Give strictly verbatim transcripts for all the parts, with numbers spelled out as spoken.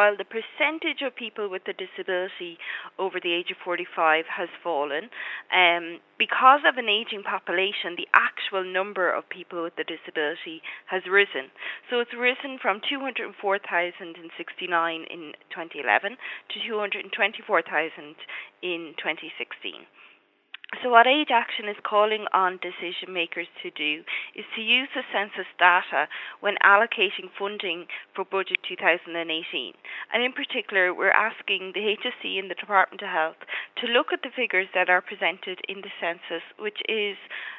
while the percentage of people with a disability over the age of forty-five has fallen, um, because of an ageing population, the actual number of people with a disability has risen. So it's risen from two hundred four thousand sixty-nine in twenty eleven to two hundred twenty-four thousand in twenty sixteen. So what Age Action is calling on decision makers to do is to use the census data when allocating funding for budget two thousand eighteen. And in particular, we're asking the H S E and the Department of Health to look at the figures that are presented in the census, which is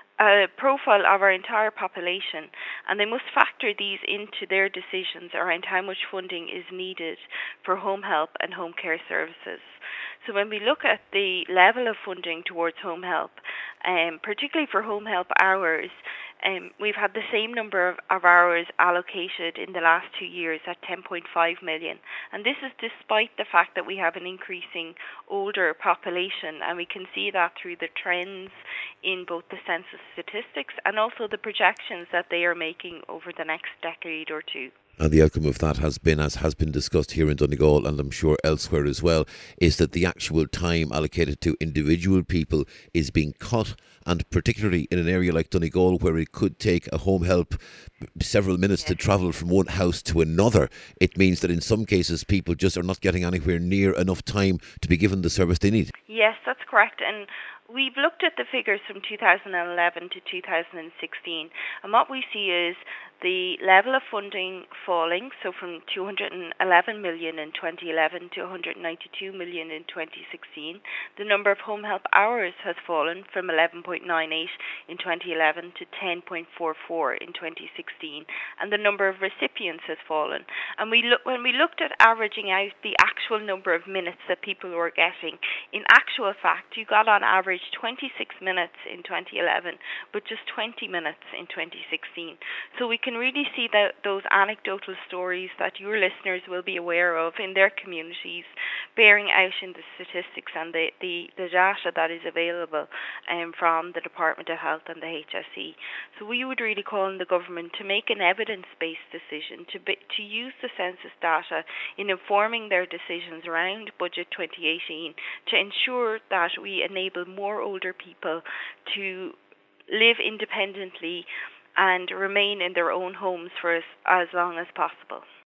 a profile of our entire population, and they must factor these into their decisions around how much funding is needed for home help and home care services. So when we look at the level of funding towards home help, um, particularly for home help hours, um, we've had the same number of, of hours allocated in the last two years at ten point five million. And this is despite the fact that we have an increasing older population, and we can see that through the trends in both the census statistics and also the projections that they are making over the next decade or two. And the outcome of that has been, as has been discussed here in Donegal and I'm sure elsewhere as well, is that the actual time allocated to individual people is being cut, and particularly in an area like Donegal where it could take a home help several minutes yes. to travel from one house to another, it means that in some cases people just are not getting anywhere near enough time to be given the service they need. Yes, that's correct. And we've looked at the figures from two thousand eleven to two thousand sixteen, and what we see is the level of funding falling, so from two hundred eleven million in twenty eleven to one hundred ninety-two million in twenty sixteen. The number of home help hours has fallen from eleven point nine eight in twenty eleven to ten point four four in twenty sixteen, and the number of recipients has fallen. And we look when we looked at averaging out the actual number of minutes that people were getting, in actual fact, you got on average twenty-six minutes in twenty eleven, but just twenty minutes in twenty sixteen. So we can really see that those anecdotal stories that your listeners will be aware of in their communities bearing out in the statistics and the, the, the data that is available um, from the Department of Health and the H S E. So we would really call on the government to make an evidence-based decision to be, to use the census data in informing their decisions around Budget twenty eighteen to ensure that we enable more older people to live independently and remain in their own homes for as, as long as possible.